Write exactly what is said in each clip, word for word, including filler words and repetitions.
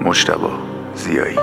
مجتبی ضیایی.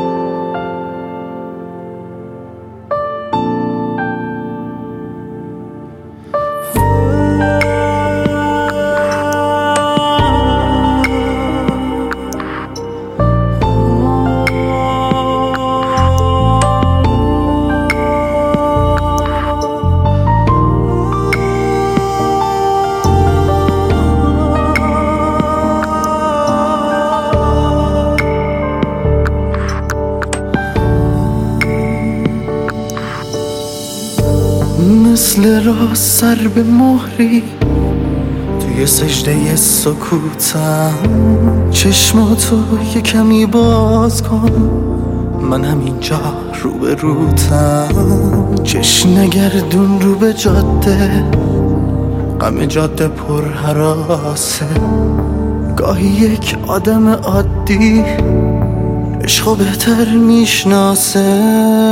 مثل را سر به مهری توی سجده سکوتم، چشماتو یه کمی باز کن، من همینجا رو به روتم. چشم نگردون رو به جاده، غم جاده پر هراسه. گاهی یک آدم عادی عشقو بهتر میشناسه.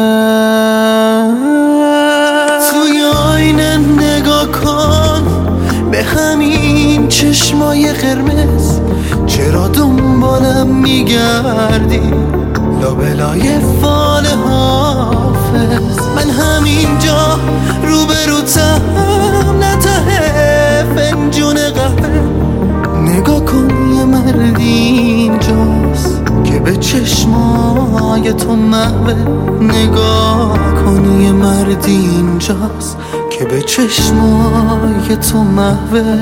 توی آینه نگاه کن به همین چشمای قرمز، چرا دنبالم میگردی لابلای فال حافظ؟ من همینجا روبروتم، نه ته فنجون قهوه. نگاه کن یه مرد اینجاست که به چشمای تو محوه. نگاه کن یه مرد اینجاست که به چشمای تو محوه.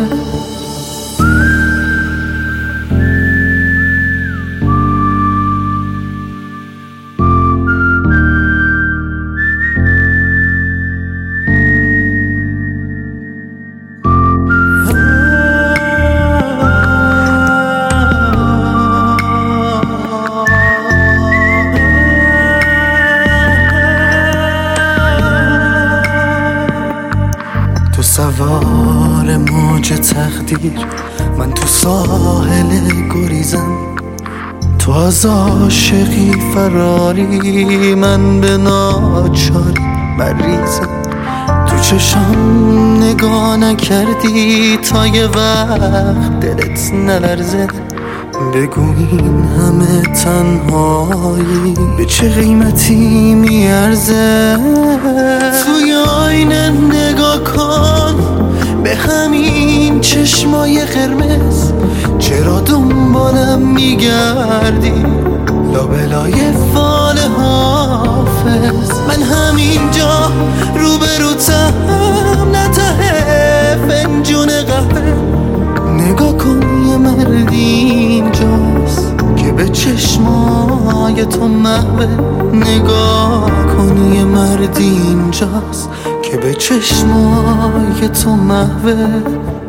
سوار موج تقدیر، من تو ساحل گریزم. تو از عاشقی فراری، من به ناچاری مریضم. تو چشم نگاه نکردی تا یه وقت دلت نلرزه. بگو این همه تنهایی به چه قیمتی میارزه؟ توی آینه نگاه کن به همین چشمای قرمز، چرا دنبالم میگردی لابلای فال حافظ؟ من همینجا روبروتم، نه ته فنجون قهوه. نگاه کن یه مرد اینجاست که به چشمای تو محوه. نگاه کن یه مرد اینجاست که به چشمای تو محوه.